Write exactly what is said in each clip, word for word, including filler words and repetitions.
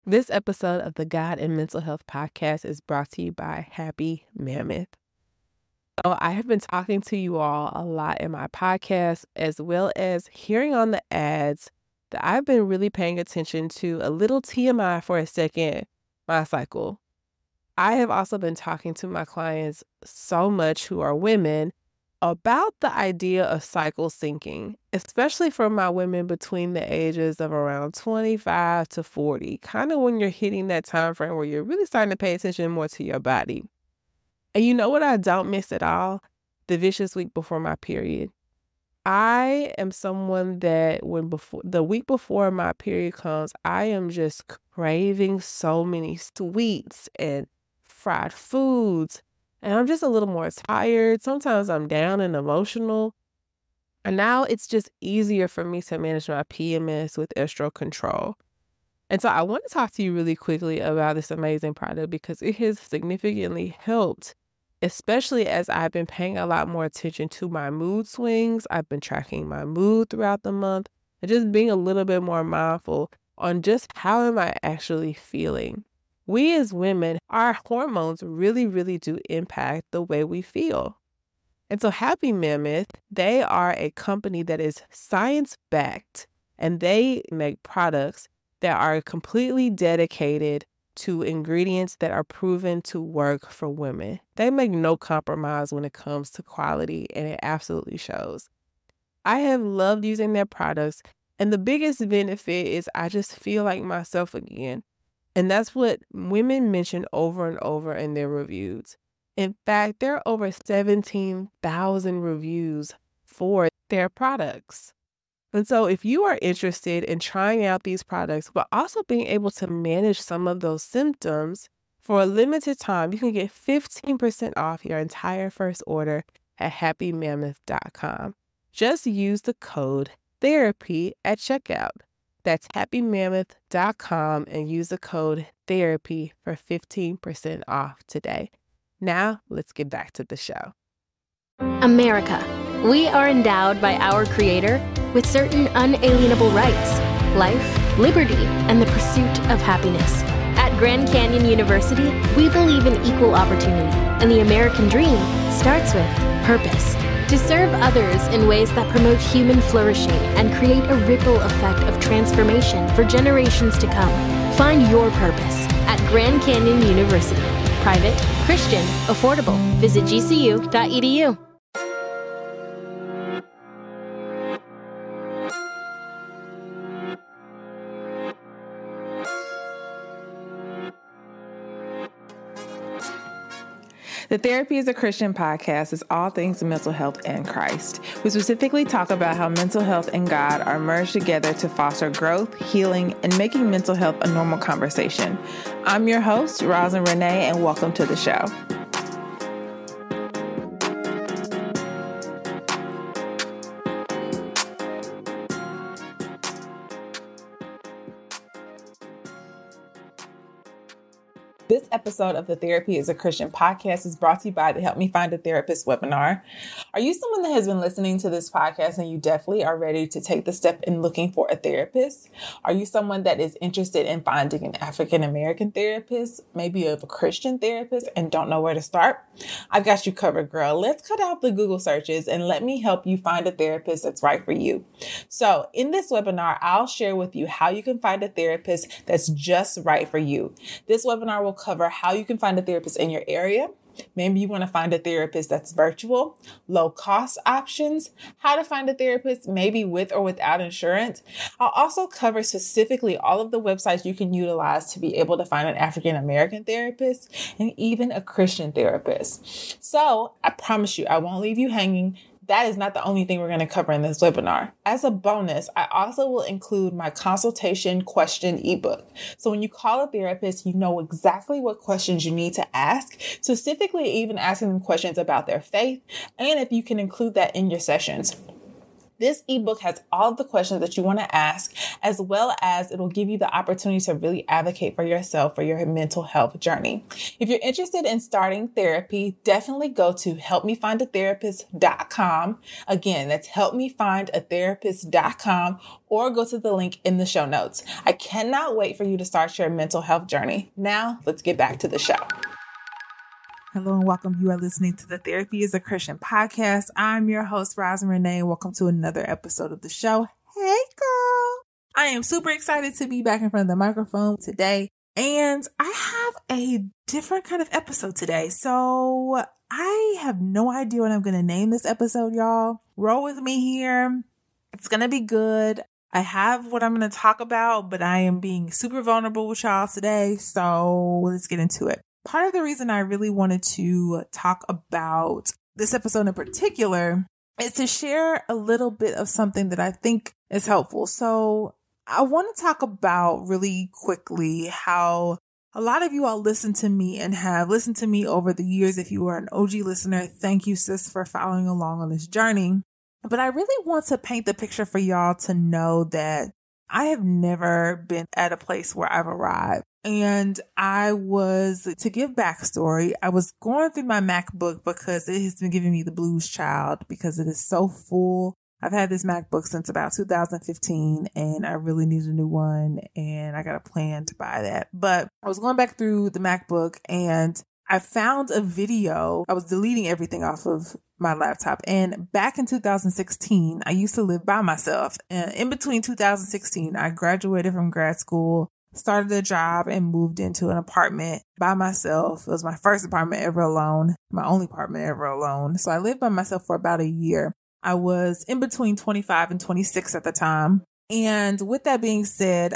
This episode of the God and Mental Health Podcast is brought to you by Happy Mammoth. So I have been talking to you all a lot in my podcast, as well as hearing on the ads that I've been really paying attention to. A little T M I for a second, my cycle. I have also been talking to my clients so much who are women about the idea of cycle syncing, especially for my women between the ages of around twenty-five to forty, kind of when you're hitting that time frame where you're really starting to pay attention more to your body. And you know what I don't miss at all? The vicious week before my period. I am someone that when before the week before my period comes, I am just craving so many sweets and fried foods. And I'm just a little more tired. Sometimes I'm down and emotional. And now it's just easier for me to manage my P M S with estro control. And so I want to talk to you really quickly about this amazing product because it has significantly helped, especially as I've been paying a lot more attention to my mood swings. I've been tracking my mood throughout the month and just being a little bit more mindful on just how am I actually feeling. We as women, our hormones really, really do impact the way we feel. And so Happy Mammoth, they are a company that is science-backed, and they make products that are completely dedicated to ingredients that are proven to work for women. They make no compromise when it comes to quality, and it absolutely shows. I have loved using their products, and the biggest benefit is I just feel like myself again. And that's what women mention over and over in their reviews. In fact, there are over seventeen thousand reviews for their products. And so if you are interested in trying out these products, but also being able to manage some of those symptoms, for a limited time, you can get fifteen percent off your entire first order at happy mammoth dot com. Just use the code THERAPY at checkout. That's happy mammoth dot com and use the code THERAPY for fifteen percent off today. Now, let's get back to the show. America. We are endowed by our Creator with certain unalienable rights: life, liberty, and the pursuit of happiness. At Grand Canyon University, we believe in equal opportunity, and the American dream starts with purpose. To serve others in ways that promote human flourishing and create a ripple effect of transformation for generations to come. Find your purpose at Grand Canyon University. Private, Christian, affordable. Visit G C U dot E D U. The Therapy is a Christian podcast is all things mental health and Christ. We specifically talk about how mental health and God are merged together to foster growth, healing, and making mental health a normal conversation. I'm your host, Rosin Renee, and welcome to the show. This episode of the Therapy is a Christian podcast is brought to you by the Help Me Find a Therapist webinar. Are you someone that has been listening to this podcast and you definitely are ready to take the step in looking for a therapist? Are you someone that is interested in finding an African-American therapist, maybe of a Christian therapist, and don't know where to start? I've got you covered, girl. Let's cut out the Google searches and let me help you find a therapist that's right for you. So in this webinar, I'll share with you how you can find a therapist that's just right for you. This webinar will cover how you can find a therapist in your area. Maybe you want to find a therapist that's virtual, low cost options, how to find a therapist maybe with or without insurance. I'll also cover specifically all of the websites you can utilize to be able to find an African American therapist and even a Christian therapist. So I promise you, I won't leave you hanging. That is not the only thing we're going to cover in this webinar. As a bonus, I also will include my consultation question ebook. So when you call a therapist, you know exactly what questions you need to ask, specifically even asking them questions about their faith, and if you can include that in your sessions. This ebook has all of the questions that you want to ask, as well as it'll give you the opportunity to really advocate for yourself for your mental health journey. If you're interested in starting therapy, definitely go to help me find a therapist dot com. Again, that's help me find a therapist dot com, or go to the link in the show notes. I cannot wait for you to start your mental health journey. Now, let's get back to the show. Hello and welcome. You are listening to the Therapy is a Christian podcast. I'm your host, Roz Renee. Welcome to another episode of the show. Hey, girl. I am super excited to be back in front of the microphone today. And I have a different kind of episode today. So I have no idea what I'm going to name this episode, y'all. Roll with me here. It's going to be good. I have what I'm going to talk about, but I am being super vulnerable with y'all today. So let's get into it. Part of the reason I really wanted to talk about this episode in particular is to share a little bit of something that I think is helpful. So I want to talk about really quickly how a lot of you all listen to me and have listened to me over the years. If you are an O G listener, thank you, sis, for following along on this journey. But I really want to paint the picture for y'all to know that I have never been at a place where I've arrived. And I was, to give backstory, I was going through my MacBook because it has been giving me the blues child because it is so full. I've had this MacBook since about two thousand fifteen and I really need a new one and I got a plan to buy that. But I was going back through the MacBook and I found a video. I was deleting everything off of my laptop. And back in two thousand sixteen, I used to live by myself. And in between two thousand sixteen, I graduated from grad school, started a job, and moved into an apartment by myself. It was my first apartment ever alone, my only apartment ever alone. So I lived by myself for about a year. I was in between twenty-five and twenty-six at the time. And with that being said,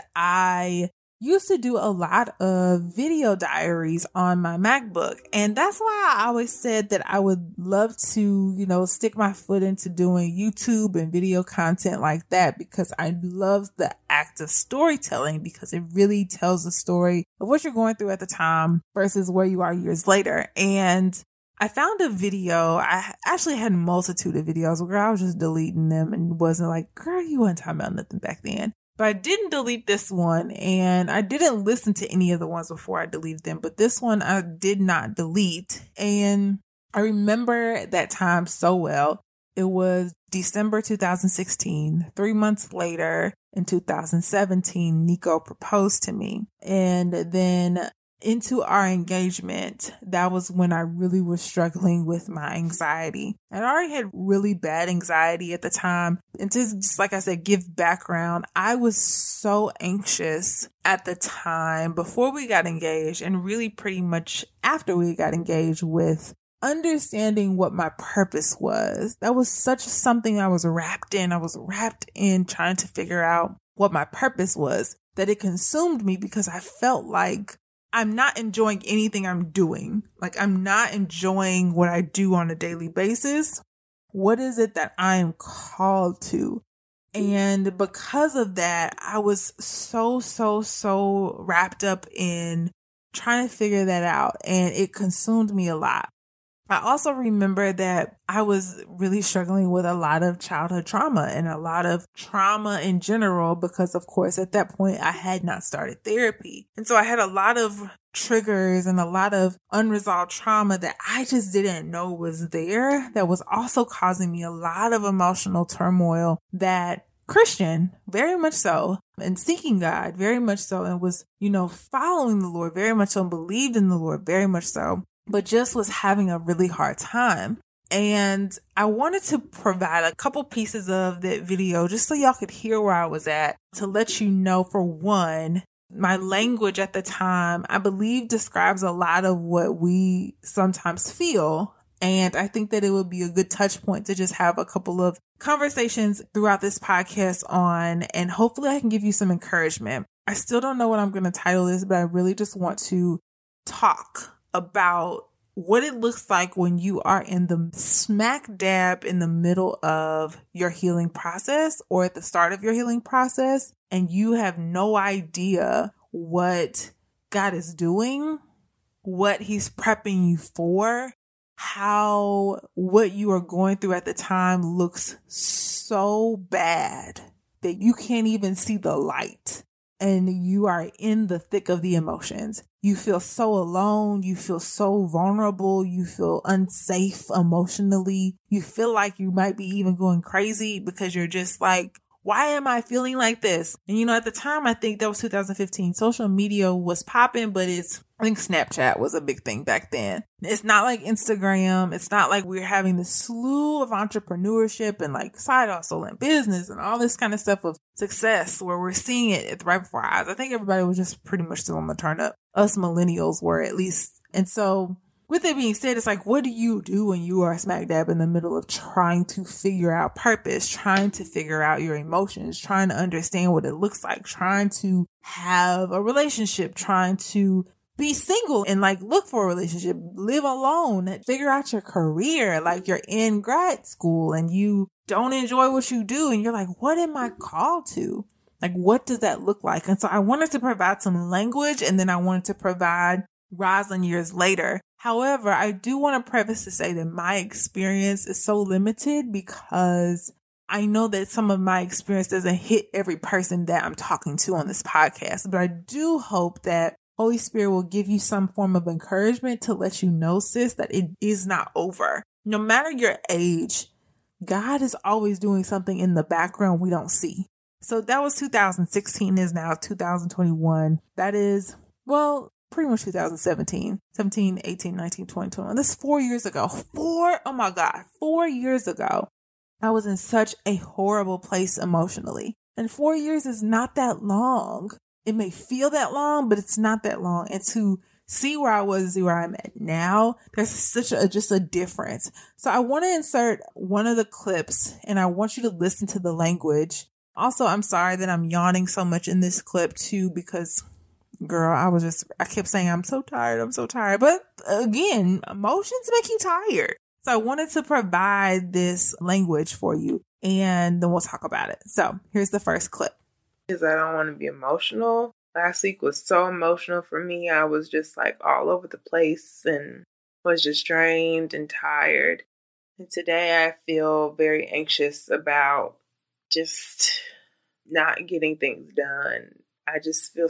I used to do a lot of video diaries on my MacBook. And that's why I always said that I would love to, you know, stick my foot into doing YouTube and video content like that, because I love the act of storytelling, because it really tells the story of what you're going through at the time versus where you are years later. And I found a video. I actually had a multitude of videos. Girl, I was just deleting them and wasn't like, girl, you weren't talking about nothing back then. But I didn't delete this one, and I didn't listen to any of the ones before I deleted them. But this one I did not delete. And I remember that time so well. It was December two thousand sixteen. Three months later, in two thousand seventeen, Nico proposed to me. And then into our engagement, that was when I really was struggling with my anxiety. And I already had really bad anxiety at the time. And just, just like I said, give background, I was so anxious at the time before we got engaged, and really pretty much after we got engaged, with understanding what my purpose was. That was such something I was wrapped in. I was wrapped in trying to figure out what my purpose was, that it consumed me, because I felt like I'm not enjoying anything I'm doing. Like, I'm not enjoying what I do on a daily basis. What is it that I am called to? And because of that, I was so, so, so wrapped up in trying to figure that out. And it consumed me a lot. I also remember that I was really struggling with a lot of childhood trauma and a lot of trauma in general, because of course at that point I had not started therapy. And so I had a lot of triggers and a lot of unresolved trauma that I just didn't know was there, that was also causing me a lot of emotional turmoil, that Christian, very much so, and seeking God, very much so, and was, you know, following the Lord, very much so, and believed in the Lord, very much so, but just was having a really hard time. And I wanted to provide a couple pieces of that video just so y'all could hear where I was at, to let you know, for one, my language at the time, I believe, describes a lot of what we sometimes feel. And I think that it would be a good touch point to just have a couple of conversations throughout this podcast on, and hopefully I can give you some encouragement. I still don't know what I'm going to title this, but I really just want to talk about what it looks like when you are in the smack dab in the middle of your healing process, or at the start of your healing process, and you have no idea what God is doing, what He's prepping you for, how what you are going through at the time looks so bad that you can't even see the light, and you are in the thick of the emotions. You feel so alone. You feel so vulnerable. You feel unsafe emotionally. You feel like you might be even going crazy because you're just like, why am I feeling like this? And you know, at the time, I think that was two thousand fifteen. Social media was popping, but it's, I think Snapchat was a big thing back then. It's not like Instagram. It's not like we're having this slew of entrepreneurship and like side hustle and business and all this kind of stuff of success where we're seeing it right before our eyes. I think everybody was just pretty much still on the turn up. Us millennials were, at least. And so with it being said, it's like, what do you do when you are smack dab in the middle of trying to figure out purpose, trying to figure out your emotions, trying to understand what it looks like, trying to have a relationship, trying to be single and like look for a relationship, live alone, figure out your career, like you're in grad school and you don't enjoy what you do and you're like, what am I called to? Like, what does that look like? And so I wanted to provide some language, and then I wanted to provide Rosalind years later. However, I do want to preface to say that my experience is so limited because I know that some of my experience doesn't hit every person that I'm talking to on this podcast, but I do hope that Holy Spirit will give you some form of encouragement to let you know, sis, that it is not over. No matter your age, God is always doing something in the background we don't see. So that was two thousand sixteen, is now two thousand twenty-one. That is, well, pretty much two thousand seventeen, seventeen, eighteen, nineteen, twenty, twenty-one. That's four years ago. Four, oh my God, four years ago. I was in such a horrible place emotionally. And four years is not that long. It may feel that long, but it's not that long. And to see where I was, see where I'm at now, there's such a, just a difference. So I want to insert one of the clips, and I want you to listen to the language. Also, I'm sorry that I'm yawning so much in this clip too, because girl, I was just, I kept saying, I'm so tired. I'm so tired. But again, emotions make you tired. So I wanted to provide this language for you, and then we'll talk about it. So here's the first clip. Because I don't want to be emotional. Last week was so emotional for me. I was just like all over the place and was just drained and tired. And today I feel very anxious about just not getting things done. I just feel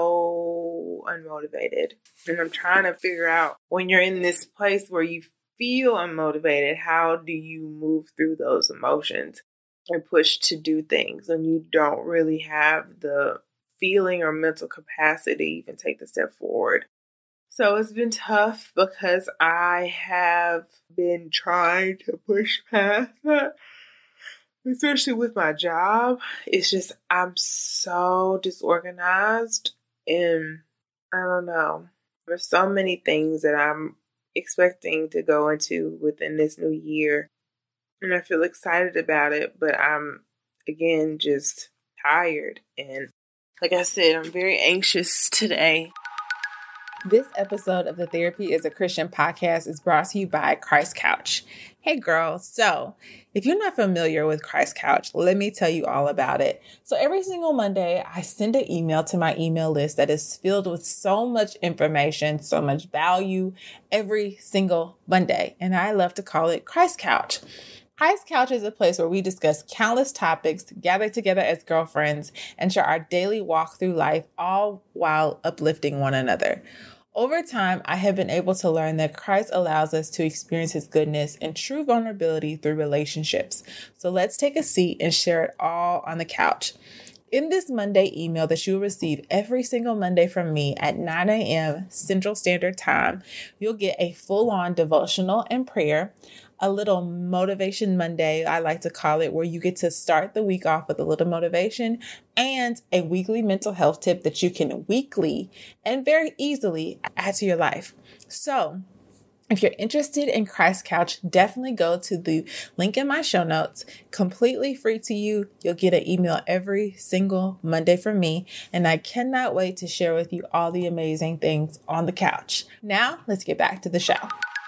so unmotivated. And I'm trying to figure out, when you're in this place where you feel unmotivated, how do you move through those emotions and push to do things when you don't really have the feeling or mental capacity to even take the step forward? So it's been tough because I have been trying to push past that, especially with my job. It's just, I'm so disorganized, and I don't know. There's so many things that I'm expecting to go into within this new year, and I feel excited about it, but I'm, again, just tired. And like I said, I'm very anxious today. This episode of the Therapy is a Christian podcast is brought to you by Christ Couch. Hey girl, so if you're not familiar with Christ Couch, let me tell you all about it. So every single Monday, I send an email to my email list that is filled with so much information, so much value every single Monday. And I love to call it Christ Couch. Christ Couch is a place where we discuss countless topics, gather together as girlfriends, and share our daily walk through life, all while uplifting one another. Over time, I have been able to learn that Christ allows us to experience his goodness and true vulnerability through relationships. So let's take a seat and share it all on the couch. In this Monday email that you'll receive every single Monday from me at nine a.m. Central Standard Time, you'll get a full-on devotional and prayer, a little motivation Monday, I like to call it, where you get to start the week off with a little motivation, and a weekly mental health tip that you can weekly and very easily add to your life. So if you're interested in Christ Couch, definitely go to the link in my show notes. Completely free to you. You'll get an email every single Monday from me, and I cannot wait to share with you all the amazing things on the couch. Now, let's get back to the show.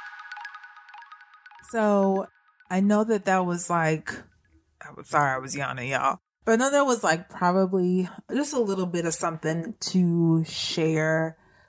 So I know that that was like, I'm sorry, I was yawning, y'all. But I know that was like probably just a little bit of something to share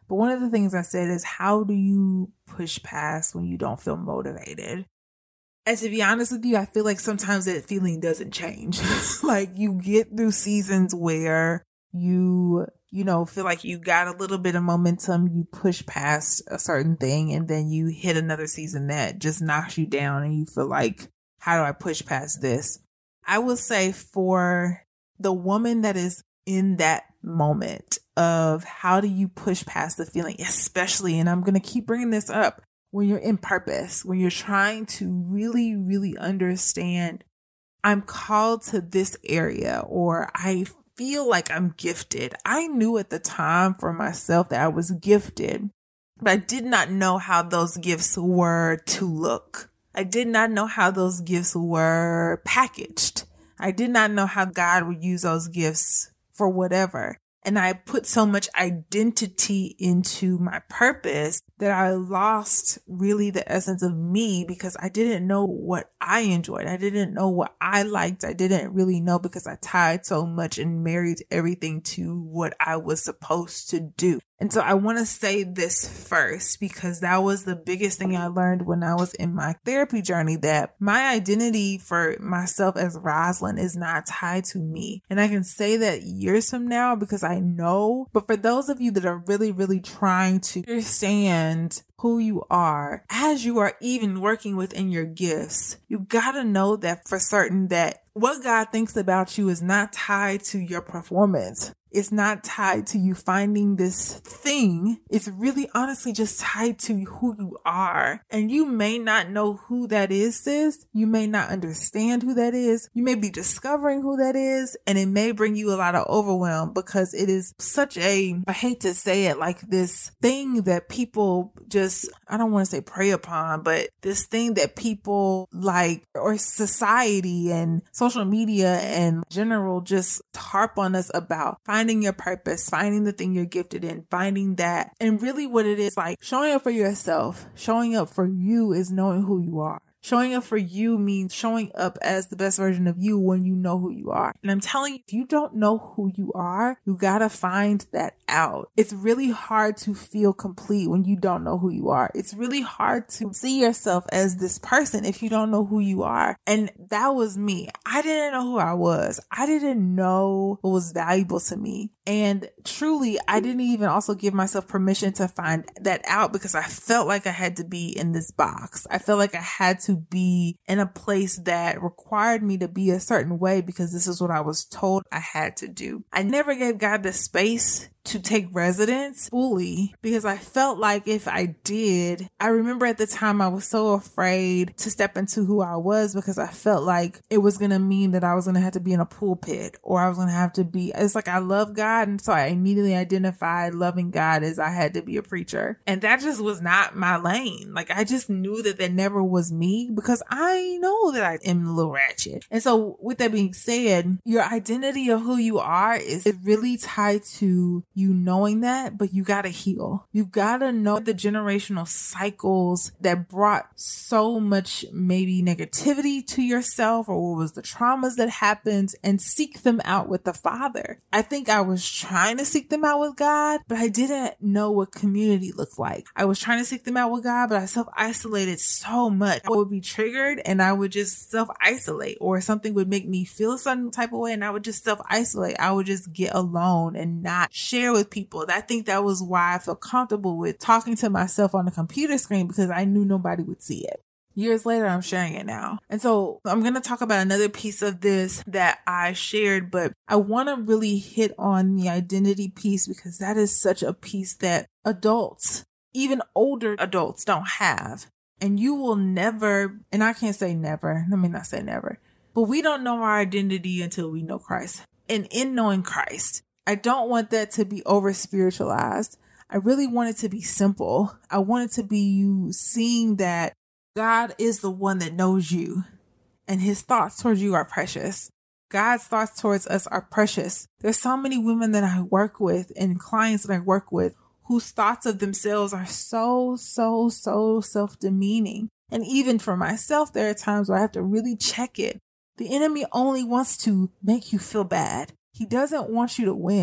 But one of the things I said is, how do you push past when you don't feel motivated? And to be honest with you, I feel like sometimes that feeling doesn't change. Like you get through seasons where you, you know, feel like you got a little bit of momentum, you push past a certain thing, and then you hit another season that just knocks you down and you feel like, how do I push past this? I will say for the woman that is in that moment of how do you push past the feeling, especially, and I'm going to keep bringing this up, when you're in purpose, when you're trying to really, really understand, I'm called to this area, or I feel like I'm gifted. I knew at the time for myself that I was gifted, but I did not know how those gifts were to look. I did not know how those gifts were packaged. I did not know how God would use those gifts for whatever. And I put so much identity into my purpose that I lost really the essence of me, because I didn't know what I enjoyed. I didn't know what I liked. I didn't really know, because I tied so much and married everything to what I was supposed to do. And so I want to say this first, because that was the biggest thing I learned when I was in my therapy journey, that my identity for myself as Roslyn is not tied to me. And I can say that years from now because I know. But for those of you that are really, really trying to understand who you are as you are even working within your gifts, you gotta know that for certain that what God thinks about you is not tied to your performance. It's not tied to you finding this thing. It's really honestly just tied to who you are. And you may not know who that is, sis. You may not understand who that is. You may be discovering who that is. And it may bring you a lot of overwhelm, because it is such a, I hate to say it, like this thing that people just, I don't want to say prey upon, but this thing that people like, or society and social media and general just harp on us about. Finding your purpose, finding the thing you're gifted in, finding that. And really what it is, like showing up for yourself, showing up for you is knowing who you are. Showing up for you means showing up as the best version of you when you know who you are. And I'm telling you, if you don't know who you are, you gotta find that out. It's really hard to feel complete when you don't know who you are. It's really hard to see yourself as this person if you don't know who you are. And that was me. I didn't know who I was. I didn't know what was valuable to me. And truly, I didn't even also give myself permission to find that out, because I felt like I had to be in this box. I felt like I had to be in a place that required me to be a certain way, because this is what I was told I had to do. I never gave God the space to take residence fully, because I felt like if I did, I remember at the time I was so afraid to step into who I was, because I felt like it was going to mean that I was going to have to be in a pulpit, or I was going to have to be, it's like I love God. And so I immediately identified loving God as I had to be a preacher. And that just was not my lane. Like I just knew that that never was me, because I know that I am a little ratchet. And so with that being said, your identity of who you are is really tied to you knowing that, but you gotta heal. You gotta know the generational cycles that brought so much maybe negativity to yourself, or what was the traumas that happened, and seek them out with the Father. I think I was trying to seek them out with God, but I didn't know what community looked like. I was trying to seek them out with God, but I self-isolated so much. I would be triggered and I would just self-isolate, or something would make me feel a certain type of way and I would just self-isolate. I would just get alone and not share with people. I think that was why I felt comfortable with talking to myself on the computer screen, because I knew nobody would see it. Years later, I'm sharing it now. And so I'm going to talk about another piece of this that I shared, but I want to really hit on the identity piece, because that is such a piece that adults, even older adults, don't have. And you will never, and I can't say never, let me not say never, but we don't know our identity until we know Christ. And in knowing Christ, I don't want that to be over spiritualized. I really want it to be simple. I want it to be you seeing that God is the one that knows you, and his thoughts towards you are precious. God's thoughts towards us are precious. There's so many women that I work with and clients that I work with whose thoughts of themselves are so, so, so self-demeaning. And even for myself, there are times where I have to really check it. The enemy only wants to make you feel bad. He doesn't want you to win.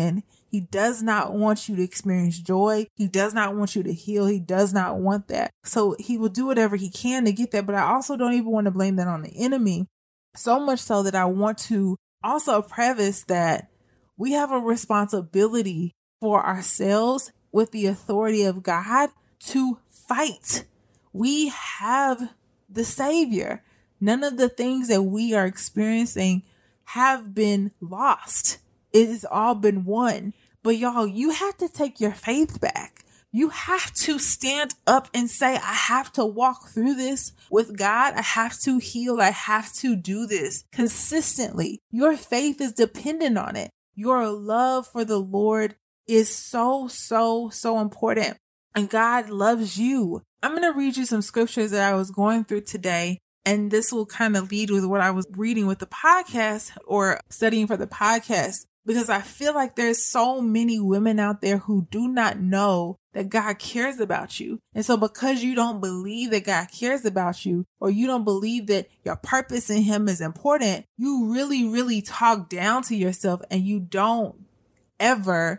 He does not want you to experience joy. He does not want you to heal. He does not want that. So he will do whatever he can to get that. But I also don't even want to blame that on the enemy. So much so that I want to also preface that we have a responsibility for ourselves with the authority of God to fight. We have the Savior. None of the things that we are experiencing have been lost. It has all been won. But y'all, you have to take your faith back. You have to stand up and say, I have to walk through this with God. I have to heal. I have to do this consistently. Your faith is dependent on it. Your love for the Lord is so, so, so important. And God loves you. I'm going to read you some scriptures that I was going through today. And this will kind of lead with what I was reading with the podcast or studying for the podcast, because I feel like there's so many women out there who do not know that God cares about you. And so because you don't believe that God cares about you, or you don't believe that your purpose in him is important, you really, really talk down to yourself, and you don't ever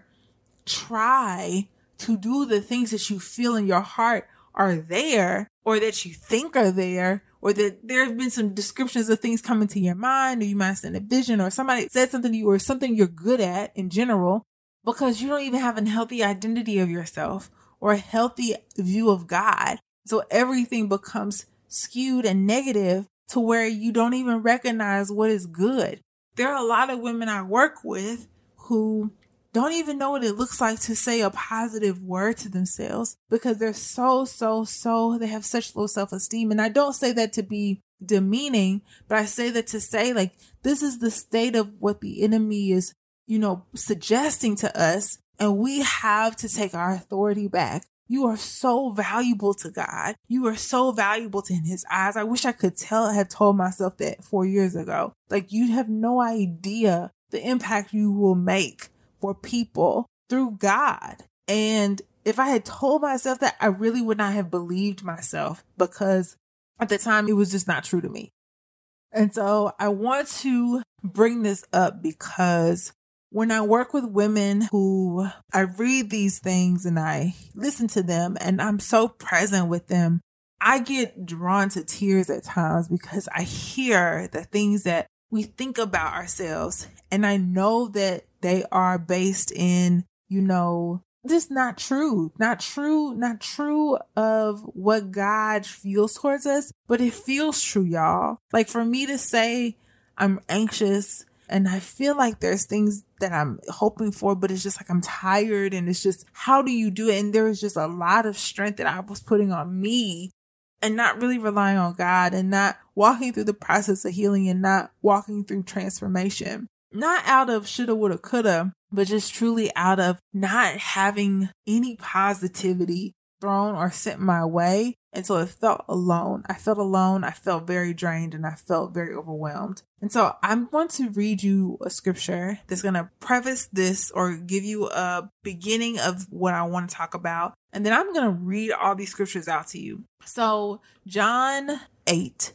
try to do the things that you feel in your heart are there, or that you think are there, or that there have been some descriptions of things coming to your mind, or you might have seen a vision, or somebody said something to you, or something you're good at in general, because you don't even have a healthy identity of yourself or a healthy view of God. So everything becomes skewed and negative to where you don't even recognize what is good. There are a lot of women I work with who don't even know what it looks like to say a positive word to themselves, because they're so, so, so, they have such low self-esteem. And I don't say that to be demeaning, but I say that to say, like, this is the state of what the enemy is, you know, suggesting to us. And we have to take our authority back. You are so valuable to God. You are so valuable to his eyes. I wish I could tell, have told myself that four years ago. Like, you have no idea the impact you will make for people through God. And if I had told myself that, I really would not have believed myself, because at the time it was just not true to me. And so I want to bring this up because when I work with women who I read these things and I listen to them and I'm so present with them, I get drawn to tears at times, because I hear the things that we think about ourselves, and I know that they are based in, you know, just not true, not true, not true of what God feels towards us, but it feels true, y'all. Like, for me to say I'm anxious and I feel like there's things that I'm hoping for, but it's just like I'm tired, and it's just, how do you do it? And there was just a lot of strength that I was putting on me and not really relying on God, and not walking through the process of healing, and not walking through transformation. Not out of shoulda, woulda, coulda, but just truly out of not having any positivity thrown or sent my way. And so it felt alone. I felt alone. I felt very drained, and I felt very overwhelmed. And so I'm going to read you a scripture that's going to preface this, or give you a beginning of what I want to talk about. And then I'm going to read all these scriptures out to you. So John eight,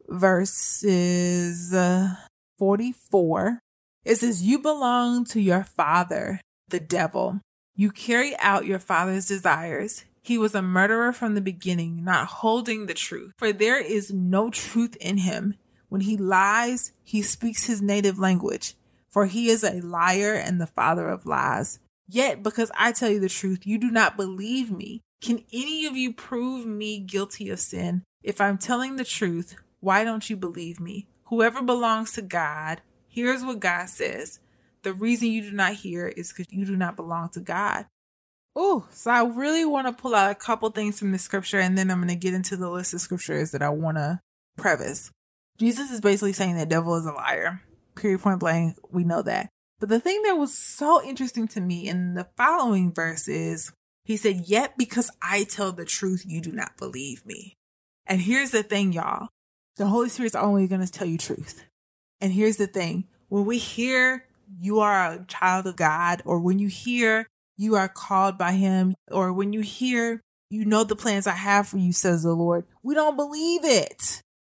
verses uh, forty-four. It says, "You belong to your father, the devil. You carry out your father's desires. He was a murderer from the beginning, not holding the truth, for there is no truth in him. When he lies, he speaks his native language, for he is a liar and the father of lies. Yet, because I tell you the truth, you do not believe me. Can any of you prove me guilty of sin? If I'm telling the truth, why don't you believe me? Whoever belongs to God, here's what God says. The reason you do not hear is because you do not belong to God." Oh, so I really want to pull out a couple things from the scripture, and then I'm going to get into the list of scriptures that I want to preface. Jesus is basically saying the devil is a liar. Period, point blank. We know that. But the thing that was so interesting to me in the following verse is, he said, "Yet because I tell the truth, you do not believe me." And here's the thing, y'all. The Holy Spirit's only going to tell you truth. And here's the thing. When we hear you are a child of God, or when you hear you are called by him, or when you hear, you know the plans I have for you, says the Lord, we don't believe it.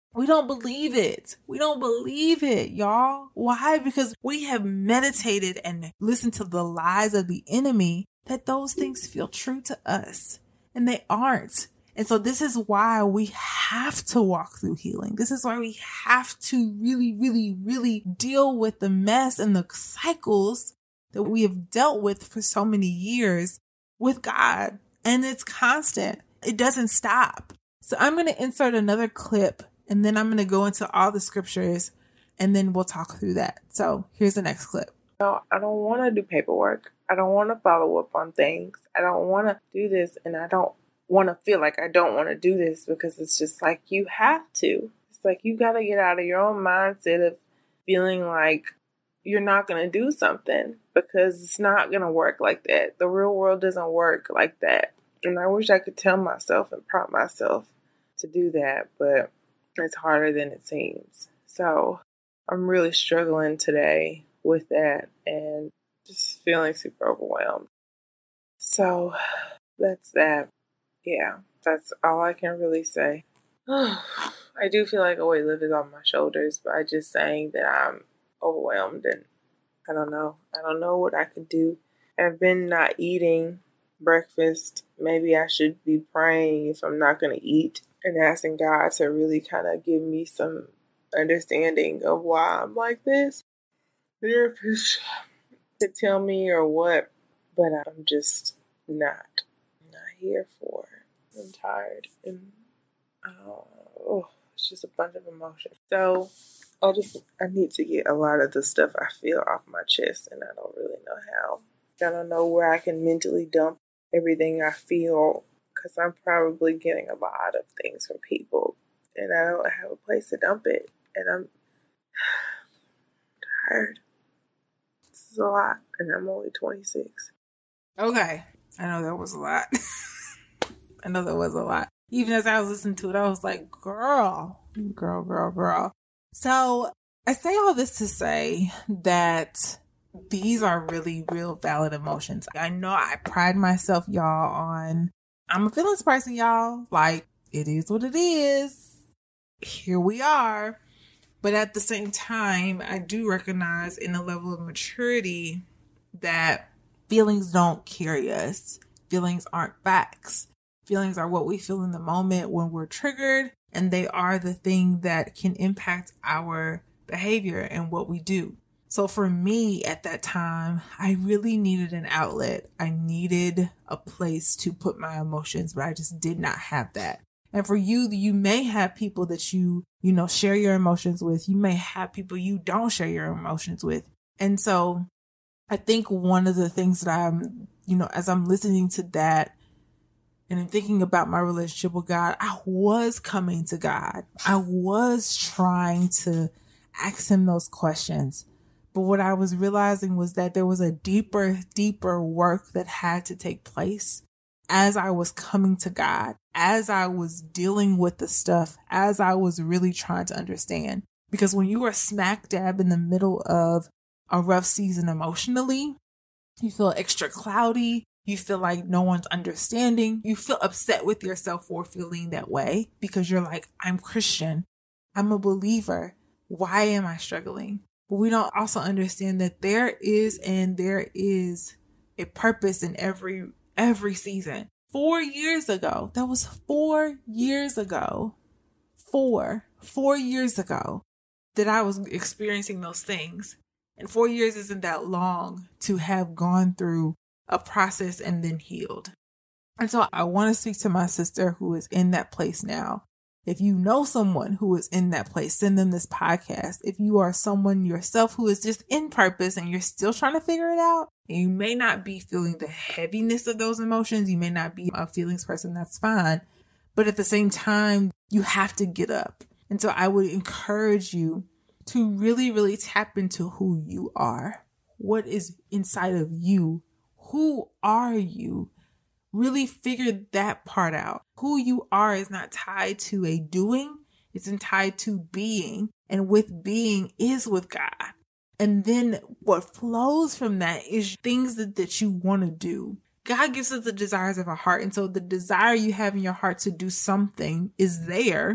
We don't believe it. We don't believe it, y'all. Why? Because we have meditated and listened to the lies of the enemy that those things feel true to us, and they aren't. And so this is why we have to walk through healing. This is why we have to really, really, really deal with the mess and the cycles that we have dealt with for so many years with God. And it's constant. It doesn't stop. So I'm going to insert another clip, and then I'm going to go into all the scriptures, and then we'll talk through that. So here's the next clip. No, I don't want to do paperwork. I don't want to follow up on things. I don't want to do this, and I don't want to feel like I don't want to do this, because it's just like you have to. It's like you got to get out of your own mindset of feeling like you're not going to do something, because it's not going to work like that. The real world doesn't work like that. And I wish I could tell myself and prompt myself to do that, but it's harder than it seems. So I'm really struggling today with that and just feeling super overwhelmed. So that's that. Yeah, that's all I can really say. I do feel like a weight lifted off my shoulders by just saying that I'm overwhelmed, and I don't know. I don't know what I could do. I've been not eating breakfast. Maybe I should be praying if I'm not going to eat and asking God to really kind of give me some understanding of why I'm like this. Therapist to tell me or what, but I'm just not, not here for it. I'm tired, and uh, oh, it's just a bunch of emotions. So I just, I need to get a lot of the stuff I feel off my chest, and I don't really know how. I don't know where I can mentally dump everything I feel, because I'm probably getting a lot of things from people, and I don't have a place to dump it, and I'm tired. This is a lot, and I'm only twenty-six. Okay, I know that was a lot. I know that was a lot. Even as I was listening to it, I was like, girl, girl, girl, girl. So I say all this to say that these are really real valid emotions. I know I pride myself, y'all, on, I'm a feelings person, y'all. Like, it is what it is. Here we are. But at the same time, I do recognize in a level of maturity that feelings don't carry us. Feelings aren't facts. Feelings are what we feel in the moment when we're triggered, and they are the thing that can impact our behavior and what we do. So for me at that time, I really needed an outlet. I needed a place to put my emotions, but I just did not have that. And for you, you may have people that you, you know, share your emotions with. You may have people you don't share your emotions with. And so I think one of the things that I'm, you know, as I'm listening to that, and in thinking about my relationship with God, I was coming to God. I was trying to ask him those questions. But what I was realizing was that there was a deeper, deeper work that had to take place as I was coming to God, as I was dealing with the stuff, as I was really trying to understand. Because when you are smack dab in the middle of a rough season emotionally, you feel extra cloudy. You feel like no one's understanding. You feel upset with yourself for feeling that way because you're like, I'm Christian. I'm a believer. Why am I struggling? But we don't also understand that there is and there is a purpose in every every season. Four years ago, that was four years ago, four, four years ago that I was experiencing those things. And four years isn't that long to have gone through a process and then healed. And so I want to speak to my sister who is in that place now. If you know someone who is in that place, send them this podcast. If you are someone yourself who is just in purpose and you're still trying to figure it out, and you may not be feeling the heaviness of those emotions, you may not be a feelings person, that's fine. But at the same time, you have to get up. And so I would encourage you to really, really tap into who you are. What is inside of you? Who are you? Really figure that part out. Who you are is not tied to a doing. It's tied to being. And with being is with God. And then what flows from that is things that, that you want to do. God gives us the desires of our heart. And so the desire you have in your heart to do something is there.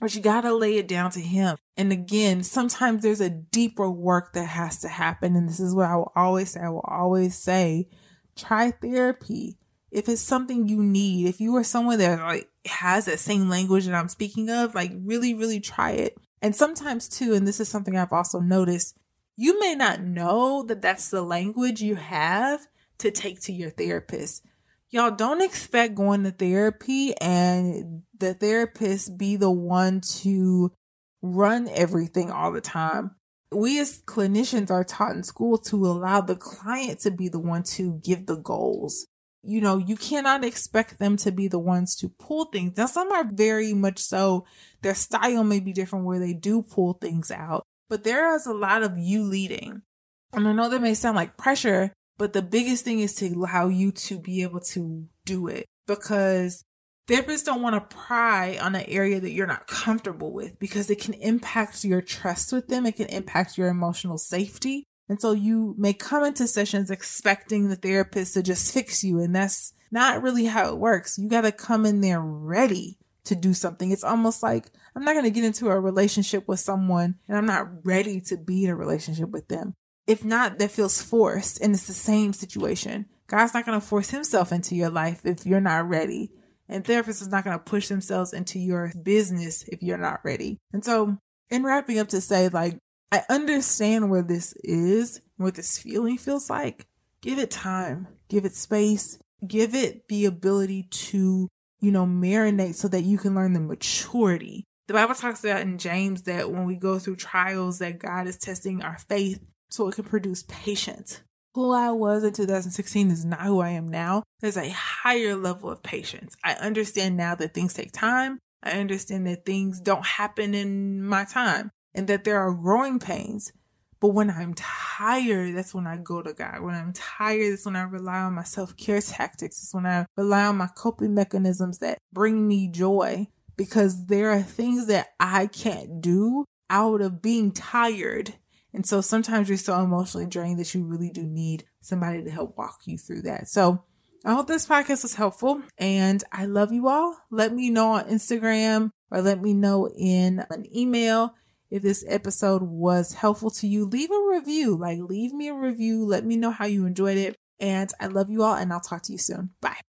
but you got to lay it down to him. And again, sometimes there's a deeper work that has to happen. And this is what I will always say. I will always say, try therapy. If it's something you need, if you are someone that like has that same language that I'm speaking of, like really, really try it. And sometimes too, and this is something I've also noticed, you may not know that that's the language you have to take to your therapist. Y'all, don't expect going to therapy and the therapist be the one to run everything all the time. We as clinicians are taught in school to allow the client to be the one to give the goals. You know, you cannot expect them to be the ones to pull things. Now, some are very much so, their style may be different where they do pull things out, but there is a lot of you leading. And I know that may sound like pressure, but the biggest thing is to allow you to be able to do it, because therapists don't want to pry on an area that you're not comfortable with, because it can impact your trust with them. It can impact your emotional safety. And so you may come into sessions expecting the therapist to just fix you. And that's not really how it works. You got to come in there ready to do something. It's almost like I'm not going to get into a relationship with someone and I'm not ready to be in a relationship with them. If not, that feels forced. And it's the same situation. God's not going to force himself into your life if you're not ready. And therapists is not going to push themselves into your business if you're not ready. And so in wrapping up to say, like, I understand where this is, what this feeling feels like. Give it time, give it space, give it the ability to, you know, marinate so that you can learn the maturity. The Bible talks about in James that when we go through trials, that God is testing our faith so it can produce patience. Who I was in two thousand sixteen is not who I am now. There's a higher level of patience. I understand now that things take time. I understand that things don't happen in my time and that there are growing pains. But when I'm tired, that's when I go to God. When I'm tired, that's when I rely on my self-care tactics. It's when I rely on my coping mechanisms that bring me joy, because there are things that I can't do out of being tired. And so sometimes you're so emotionally drained that you really do need somebody to help walk you through that. So I hope this podcast was helpful, and I love you all. Let me know on Instagram or let me know in an email if this episode was helpful to you. Leave a review, like leave me a review. Let me know how you enjoyed it. And I love you all, and I'll talk to you soon. Bye.